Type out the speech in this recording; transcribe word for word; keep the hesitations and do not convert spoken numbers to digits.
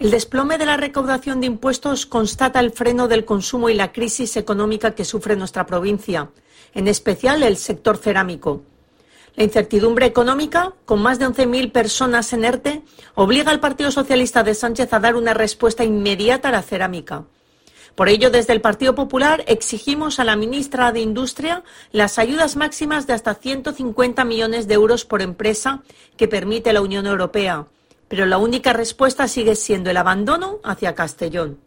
El desplome de la recaudación de impuestos constata el freno del consumo y la crisis económica que sufre nuestra provincia, en especial el sector cerámico. La incertidumbre económica, con más de once mil personas en ERTE, obliga al Partido Socialista de Sánchez a dar una respuesta inmediata a la cerámica. Por ello, desde el Partido Popular exigimos a la ministra de Industria las ayudas máximas de hasta ciento cincuenta millones de euros por empresa que permite la Unión Europea. Pero la única respuesta sigue siendo el abandono hacia Castellón.